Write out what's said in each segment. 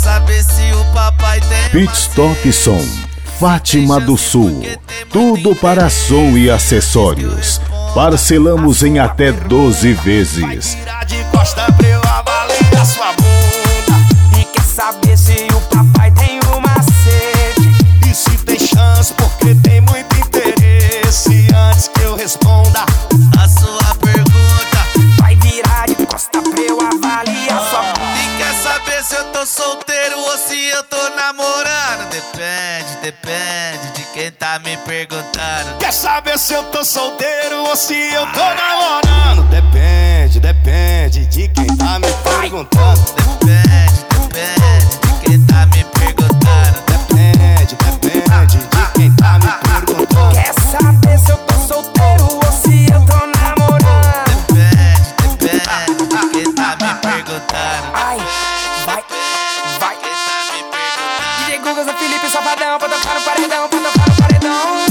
saber se o papai tem Pit Stop Som, Fátima do Sul. Tudo para som e acessórios. Parcelamos em até 12 vezes. Vira de costa pra eu avaliar sua bunda. E quer saber se o papai tem um macete? E se tem chance, porque tem muito interesse. Antes que eu responda a sua pergunta, Vai virar de costa pra eu avaliar sua bunda. e quer saber se eu tô solteiro ou se eu tô namorando? Depende de quem tá me perguntando. Quer saber se eu tô solteiro ou se eu tô namorando? Depende de quem tá me perguntando. Depende de quem tá me perguntando. Depende de quem tá me perguntando. Quer saber se eu tô solteiro ou se eu tô namorando? Depende de quem tá me perguntando. Ai, vai. Quem tá me perguntando. DJ Guga, Zé Felipe, Safadão, pra tocar no paredão, pra tocar no paredão.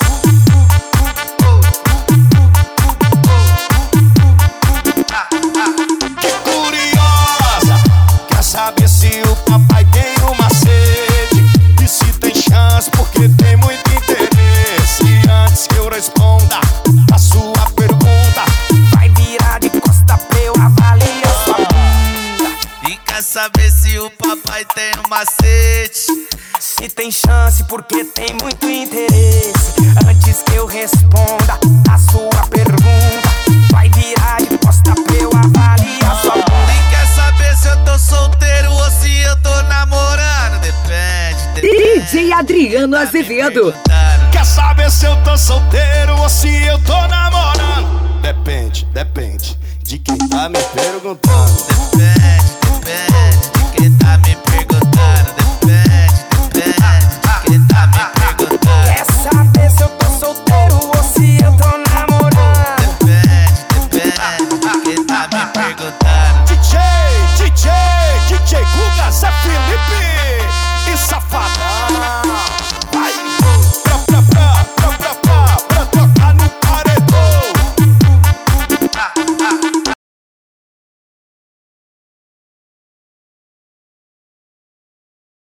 Que curiosa, quer saber se o papai tem um macete? E se tem chance, porque tem muito interesse. Antes que eu responda a sua pergunta, Vai virar de costa pra eu avaliar sua bunda. e quer saber se o papai tem um macete? Se tem chance, porque tem muito interesse. Antes que eu responda a sua pergunta, vai virar de costa pra eu avaliar sua bunda. E quer saber se eu tô solteiro ou se eu tô namorando? Depende DJ Adriano Azevedo. Quer saber se eu tô solteiro ou se eu tô namorando? Depende de quem tá me perguntando.